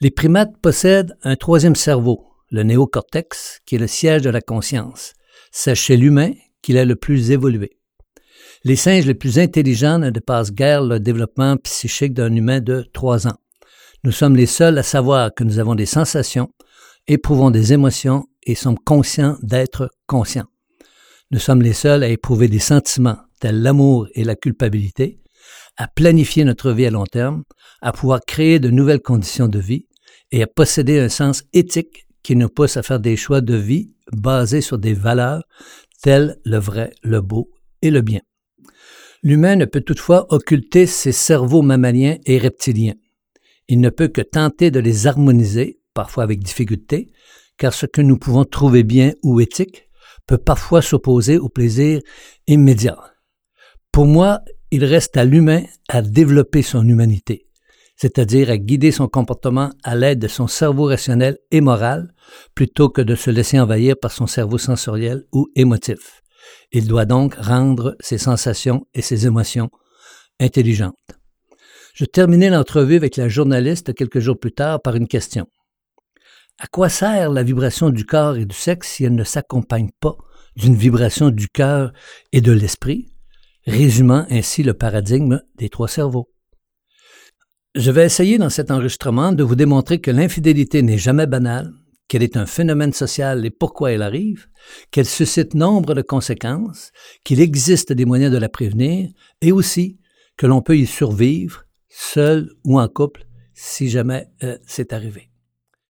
Les primates possèdent un troisième cerveau, le néocortex, qui est le siège de la conscience. C'est chez l'humain qu'il est le plus évolué. Les singes les plus intelligents ne dépassent guère le développement psychique d'un humain de 3 ans. Nous sommes les seuls à savoir que nous avons des sensations, éprouvons des émotions et sommes conscients d'être conscients. Nous sommes les seuls à éprouver des sentiments tels l'amour et la culpabilité, à planifier notre vie à long terme, à pouvoir créer de nouvelles conditions de vie et à posséder un sens éthique qui nous pousse à faire des choix de vie basés sur des valeurs telles le vrai, le beau et le bien. L'humain ne peut toutefois occulter ses cerveaux mammaliens et reptiliens. Il ne peut que tenter de les harmoniser, parfois avec difficulté, car ce que nous pouvons trouver bien ou éthique peut parfois s'opposer au plaisir immédiat. Pour moi, il reste à l'humain à développer son humanité, c'est-à-dire à guider son comportement à l'aide de son cerveau rationnel et moral, plutôt que de se laisser envahir par son cerveau sensoriel ou émotif. Il doit donc rendre ses sensations et ses émotions intelligentes. Je terminai l'entrevue avec la journaliste quelques jours plus tard par une question. À quoi sert la vibration du corps et du sexe si elle ne s'accompagne pas d'une vibration du cœur et de l'esprit, résumant ainsi le paradigme des 3 cerveaux? Je vais essayer dans cet enregistrement de vous démontrer que l'infidélité n'est jamais banale, qu'elle est un phénomène social et pourquoi elle arrive, qu'elle suscite nombre de conséquences, qu'il existe des moyens de la prévenir et aussi que l'on peut y survivre, seul ou en couple, si jamais c'est arrivé.